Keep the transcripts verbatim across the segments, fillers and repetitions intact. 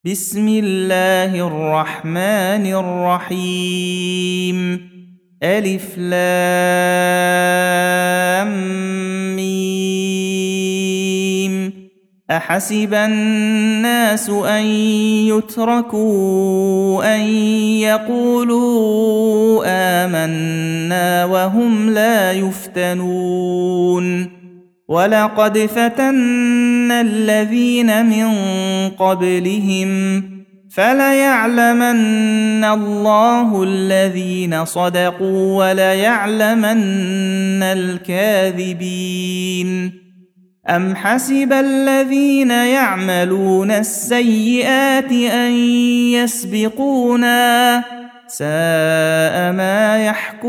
بسم الله الرحمن الرحيم ألف لام ميم أحسب الناس أن يتركوا أن يقولوا آمنا وهم لا يفتنون ولقد فتنا الذين من قبلهم فليعلمن الله الذين صدقوا وليعلمن الكاذبين أم حسب الذين يعملون السيئات أن يسبقونا ساء ما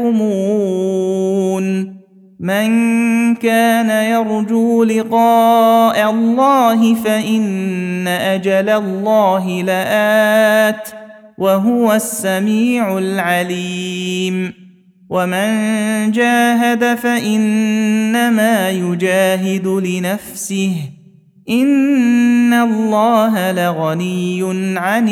يحكمون من كان يرجو لقاء الله فإن أجل الله لآت وهو السميع العليم ومن جاهد فإنما يجاهد لنفسه إن الله لغني عن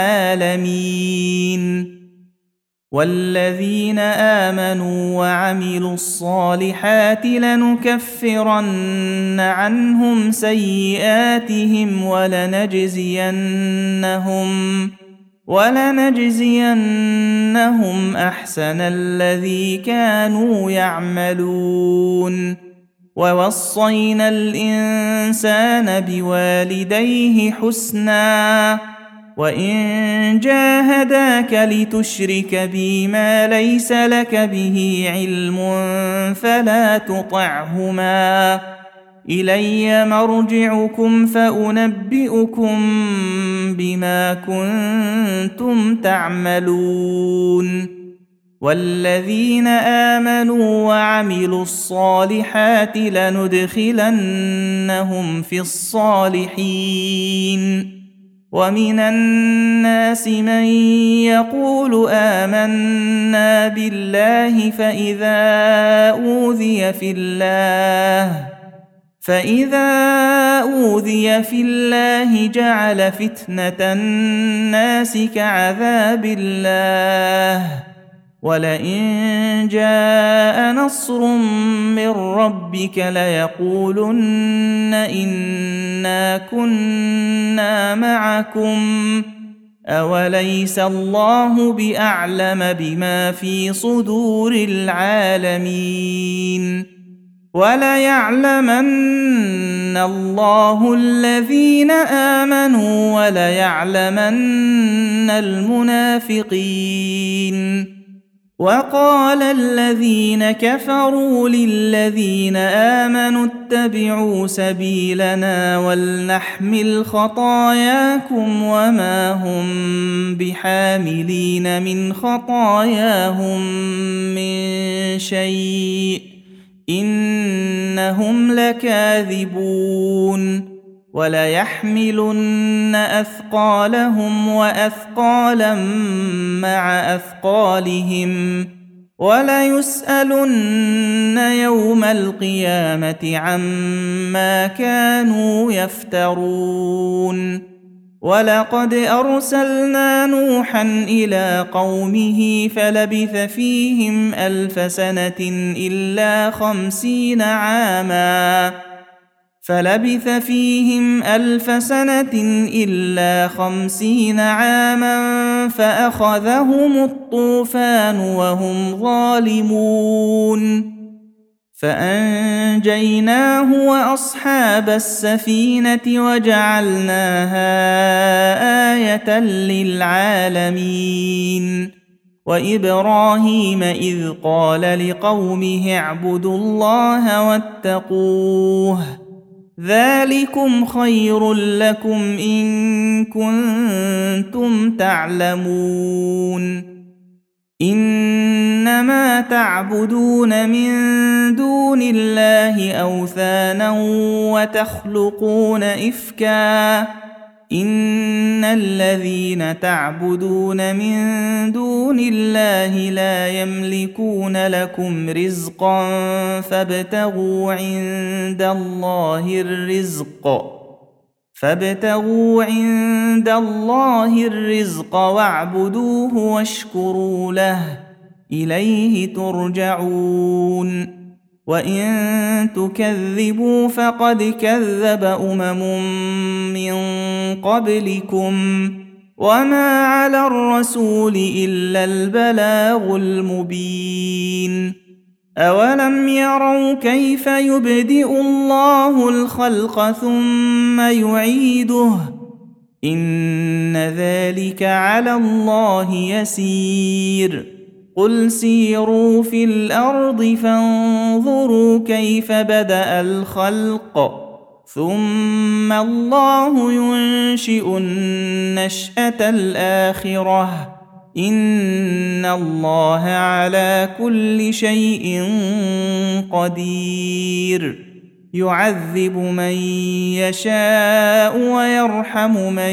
العالمين والذين آمنوا وعملوا الصالحات لنكفرن عنهم سيئاتهم ولنجزينهم ولنجزينهم أحسن الذي كانوا يعملون ووصينا الإنسان بوالديه حسناً وإن جاهداك لتشرك بي ما ليس لك به علم فلا تطعهما إلي مرجعكم فأنبئكم بما كنتم تعملون والذين آمنوا وعملوا الصالحات لندخلنهم في الصالحين ومن الناس من يقول آمنا بالله فإذا أوذي في الله فإذا أوذي في الله جعل فتنة الناس كعذاب الله ولئن جاء نصر من ربك ليقولن إنا كنا معكم أوليس الله بأعلم بما في صدور العالمين وليعلمن الله الذين آمنوا وليعلمن المنافقين وقال الذين كفروا للذين آمنوا اتبعوا سبيلنا ولنحمل خطاياكم وما هم بحاملين من خطاياهم من شيء إنهم لكاذبون وليحملن أثقالهم وأثقالا مع أثقالهم وليسألن يوم القيامة عما كانوا يفترون ولقد أرسلنا نوحا إلى قومه فلبث فيهم ألف سنة إلا خمسين عاماً فلبث فيهم ألف سنة إلا خمسين عاما فأخذهم الطوفان وهم ظالمون فأنجيناه وأصحاب السفينة وجعلناها آية للعالمين وإبراهيم إذ قال لقومه اعبدوا الله واتقوه ذلكم خير لكم إن كنتم تعلمون إنما تعبدون من دون الله أوثانا وتخلقون إفكا إن الذين تعبدون من دون الله لا يملكون لكم رزقا فابتغوا عند الله الرزق فابتغوا عند الله الرزق واعبدوه واشكروا له إليه ترجعون وإن تكذبوا فقد كذب أمم من قبلكم وما على الرسول إلا البلاغ المبين أولم يروا كيف يبدئ الله الخلق ثم يعيده إن ذلك على الله يسير قل سيروا في الأرض فانظروا كيف بدأ الخلق ثم الله ينشئ النشأة الآخرة إن الله على كل شيء قدير يعذب من يشاء ويرحم من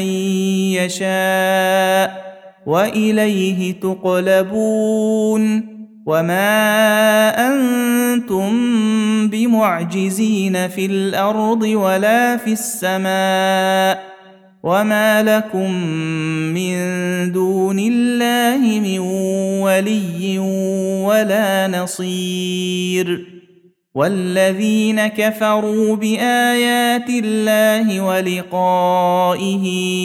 يشاء وإليه تقلبون وما أنتم بمعجزين في الأرض ولا في السماء وما لكم من دون الله من ولي ولا نصير والذين كفروا بآيات الله ولقائه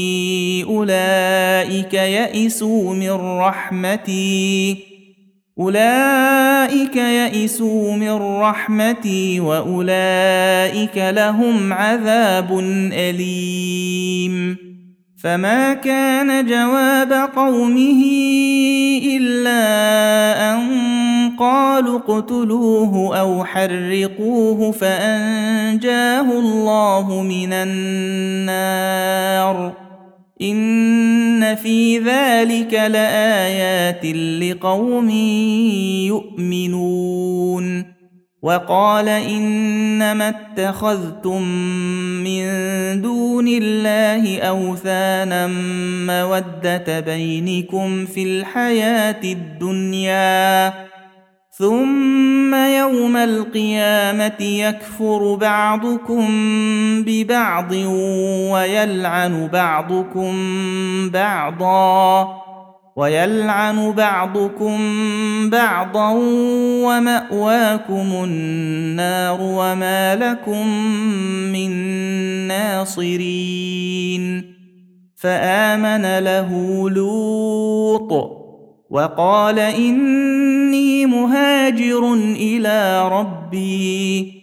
أولئك يئسوا من رحمتي أولئك يئسوا من رحمتي وأولئك لهم عذاب أليم فما كان جواب قومه إلا أن قالوا اقتلوه أو حرقوه فأنجاه الله من النار إن في ذلك لآيات لقوم يؤمنون وقال إنما اتخذتم من دون الله أوثانا مودة بينكم في الحياة الدنيا ثم يوم القيامة يكفر بعضكم ببعض ويلعن بعضكم بعضا ويلعن بعضكم بعضا ومأواكم النار وما لكم من ناصرين فآمن له لوط وقال إني مهاجر إلى ربي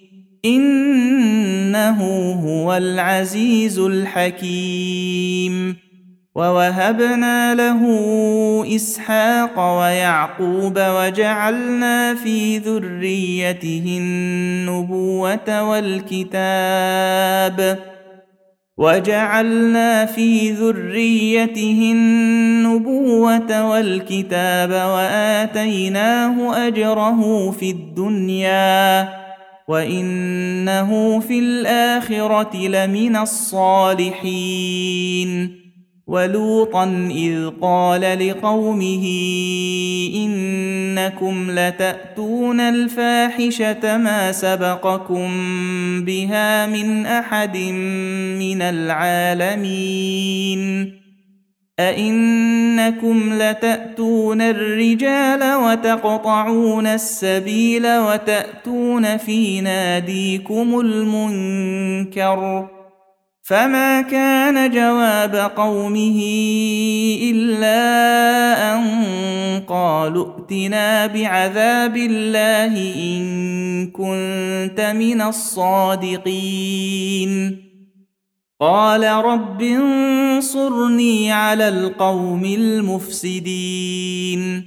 إنه هو العزيز الحكيم ووهبنا له إسحاق ويعقوب وجعلنا في ذريته النبوة والكتاب وجعلنا في ذريته النبوة والكتاب وآتيناه أجره في الدنيا وإنه في الآخرة لمن الصالحين ولوطا إذ قال لقومه إنكم لتأتون الفاحشة ما سبقكم بها من أحد من العالمين أئنكم لتأتون الرجال وتقطعون السبيل وتأتون في ناديكم المنكر فما كان جواب قومه إلا أن قالوا ائتنا بعذاب الله إن كنت من الصادقين قال رب انصرني على القوم المفسدين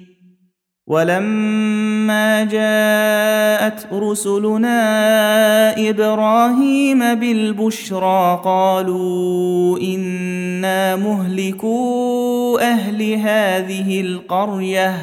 ولما جاءت رسلنا إبراهيم بالبشرى قالوا إنا مهلكو أهل هذه القرية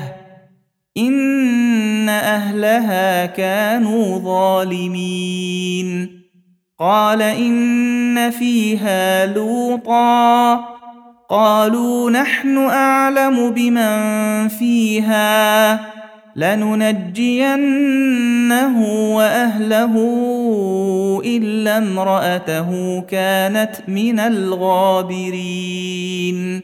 إن أهلها كانوا ظالمين قال إن فيها لوطا قالوا نحن أعلم بمن فيها لننجينه وأهله إلا امرأته كانت من الغابرين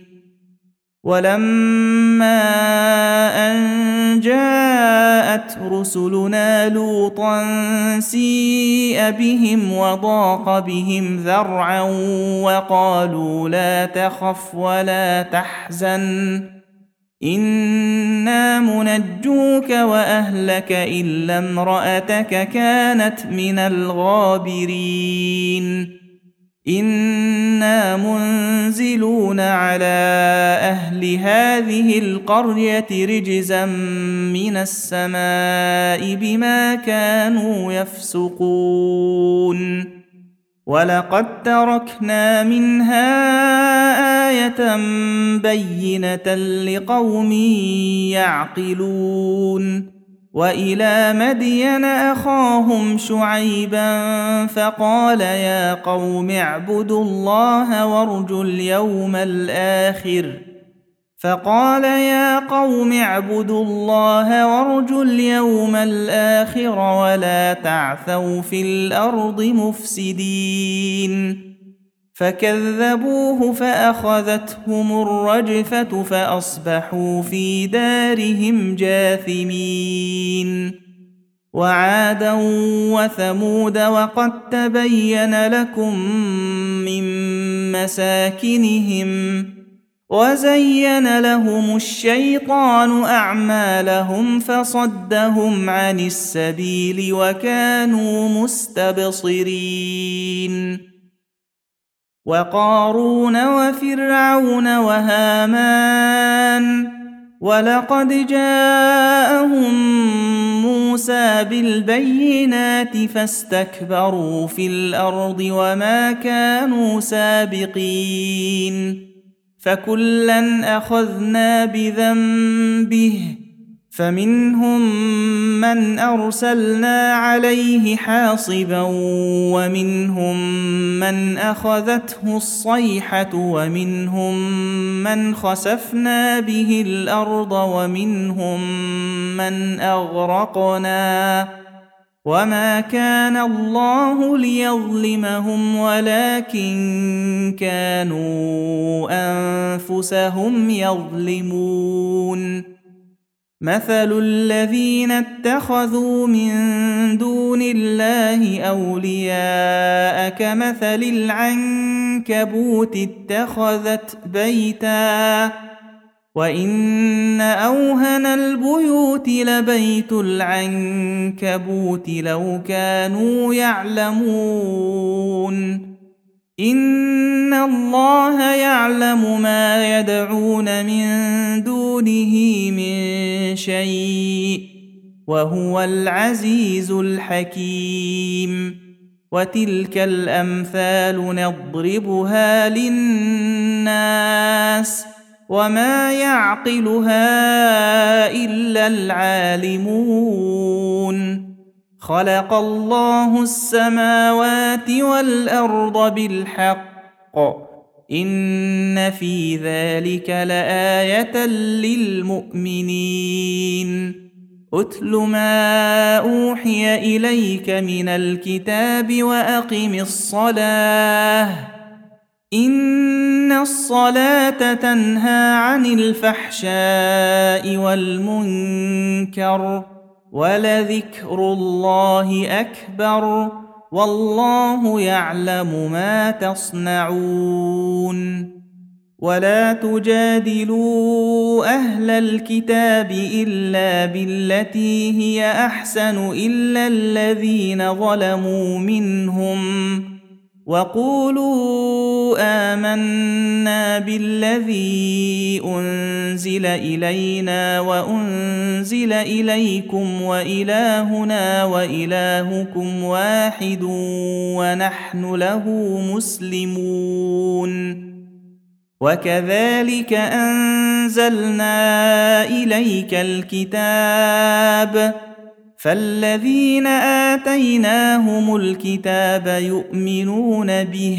ولما أن جاءت رسلنا لوطا سيء بهم وضاق بهم ذرعا وقالوا لا تخف ولا تحزن إنا منجوك وأهلك إلا امرأتك كانت من الغابرين إنا منزلون على أهل هذه القرية رجزا من السماء بما كانوا يفسقون ولقد تركنا منها آية بينة لقوم يعقلون وإلى مدين أخاهم شعيبا فقال يا قوم اعبدوا الله وارجوا اليوم الآخر فقال يا قوم اعبدوا الله وارجوا اليوم الآخر ولا تعثوا في الأرض مفسدين فكذبوه فأخذتهم الرجفة فأصبحوا في دارهم جاثمين وعادا وثمود وقد تبين لكم من مساكنهم وزين لهم الشيطان أعمالهم فصدهم عن السبيل وكانوا مستبصرين وقارون وفرعون وهامان ولقد جاءهم موسى بالبينات فاستكبروا في الأرض وما كانوا سابقين فكلا أخذنا بذنبه فمنهم من أرسلنا عليه حاصبا ومنهم من أخذته الصيحة ومنهم من خسفنا به الأرض ومنهم من أغرقنا وما كان الله ليظلمهم ولكن كانوا أنفسهم يظلمون مثل الذين اتخذوا من دون الله أولياء كمثل العنكبوت اتخذت بيتا وإن أوهن البيوت لبيت العنكبوت لو كانوا يعلمون إن الله يعلم ما يدعون من دونه من شيء وهو العزيز الحكيم وتلك الأمثال نضربها للناس وما يعقلها إلا العالمون خلق الله السماوات والأرض بالحق إن في ذلك لآية للمؤمنين أتل ما أوحي إليك من الكتاب وأقم الصلاة إن الصلاة تنهى عن الفحشاء والمنكر ولذكر الله أكبر والله يعلم ما تصنعون ولا تجادلوا أهل الكتاب إلا بالتي هي أحسن إلا الذين ظلموا منهم وقولوا آمنا بالذي أنزل إلينا وأنزل إليكم وإلهنا وإلهكم واحد ونحن له مسلمون وكذلك أنزلنا إليك الكتاب فالذين آتيناهم الكتاب يؤمنون به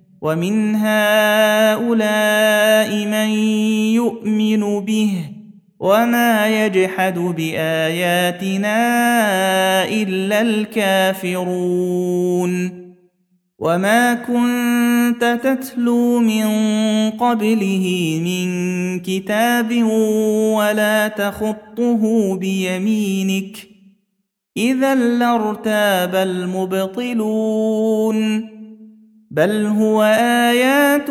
ومن هؤلاء من يؤمن به وما يجحد بآياتنا إلا الكافرون وما كنت تتلو من قبله من كتاب ولا تخطه بيمينك إذا لارتاب المبطلون بل هو آيات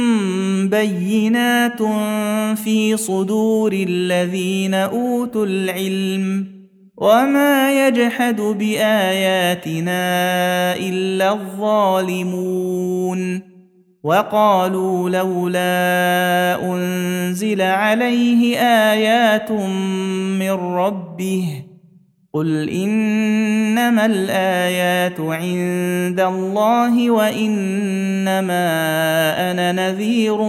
بينات في صدور الذين أوتوا العلم وما يجحد بآياتنا إلا الظالمون وقالوا لولا أنزل عليه آيات من ربه قل إنما الآيات عند الله وإنما أنا نذير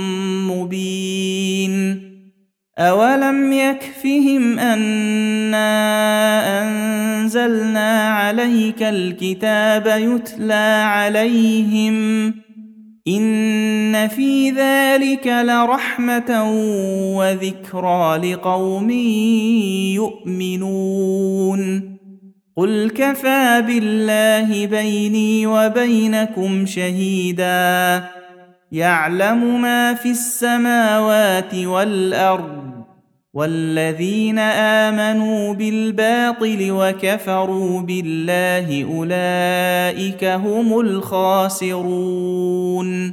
مبين أولم يكفهم أنا أنزلنا عليك الكتاب يتلى عليهم إن في ذلك لرحمة وذكرى لقوم يؤمنون قل كفى بالله بيني وبينكم شهيدا يعلم ما في السماوات والأرض والذين آمنوا بالباطل وكفروا بالله أولئك هم الخاسرون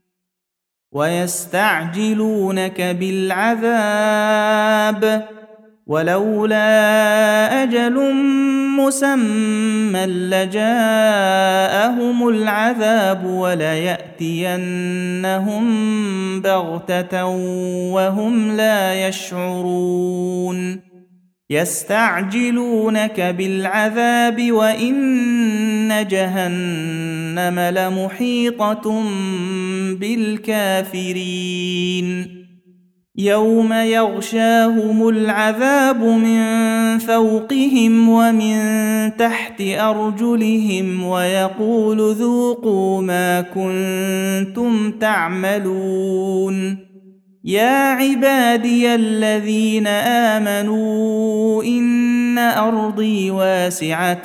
ويستعجلونك بالعذاب ولولا أجل مسمى لجاءهم العذاب وليأتينهم بغتة وهم لا يشعرون يستعجلونك بالعذاب وإن جهنم لمحيطة بالكافرين يوم يغشاهم العذاب من فوقهم ومن تحت أرجلهم ويقول ذوقوا ما كنتم تعملون يا عبادي الذين آمنوا إن أرضي واسعة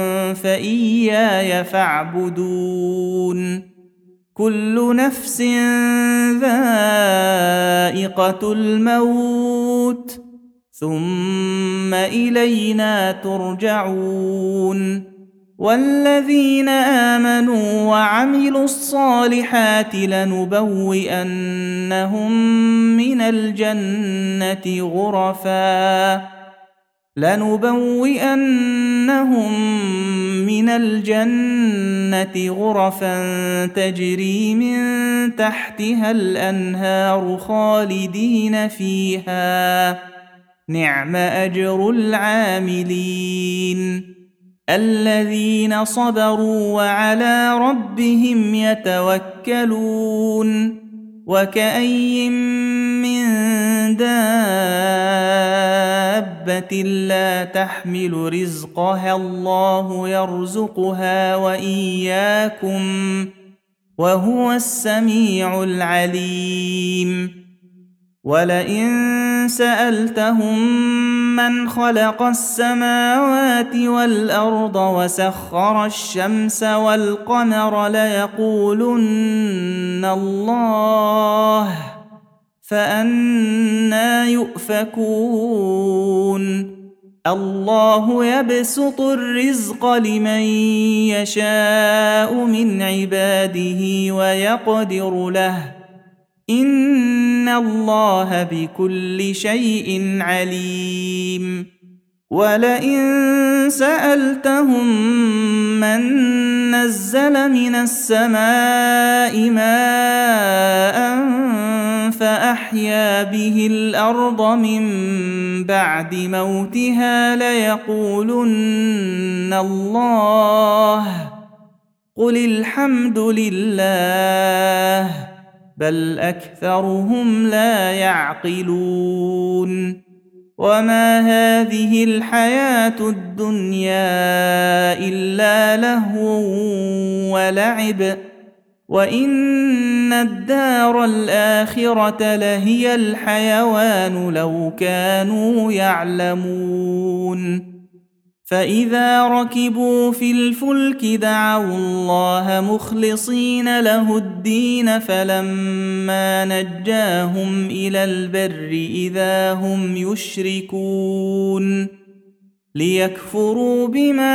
فإياي فاعبدون كل نفس ذائقة الموت ثم إلينا ترجعون والذين آمنوا وعملوا الصالحات لنبوئنهم من الجنة غرفا لنبوئنهم من الجنة غرفا تجري من تحتها الأنهار خالدين فيها نعم أجر العاملين الذين صبروا وعلى ربهم يتوكلون وكأي من دابة لا تحمل رزقها الله يرزقها وإياكم وهو السميع العليم ولئن سألتهم من خلق السماوات والأرض وسخر الشمس والقمر ليقولن الله فأنى يؤفكون الله يبسط الرزق لمن يشاء من عباده ويقدر له إن الله بكل شيء عليم ولئن سألتهم من نزل من السماء ماء فأحيا به الأرض من بعد موتها ليقولن الله قل الحمد لله بل أكثرهم لا يعقلون وما هذه الحياة الدنيا إلا لهو ولعب وإن الدار الآخرة لهي الحيوان لو كانوا يعلمون فإذا ركبوا في الفلك دعوا الله مخلصين له الدين فلما نجاهم إلى البر إذا هم يشركون ليكفروا بما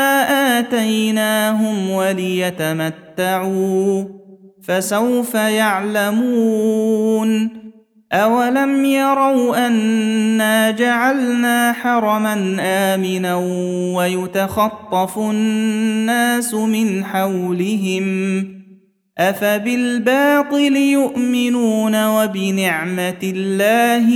آتيناهم وليتمتعوا فسوف يعلمون أولم يروا أنا جعلنا حرما آمنا ويتخطف الناس من حولهم أفبالباطل يؤمنون وبنعمة الله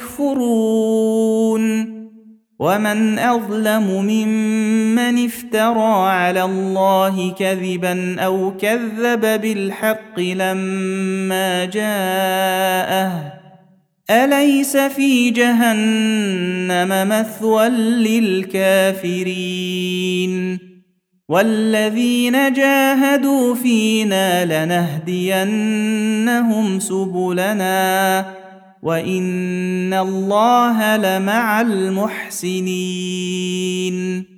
يكفرون ومن أظلم ممن افترى على الله كذبا أو كذب بالحق لما جاءه أليس في جهنم مثوى للكافرين والذين جاهدوا فينا لنهدينهم سبلنا وإن الله لمع المحسنين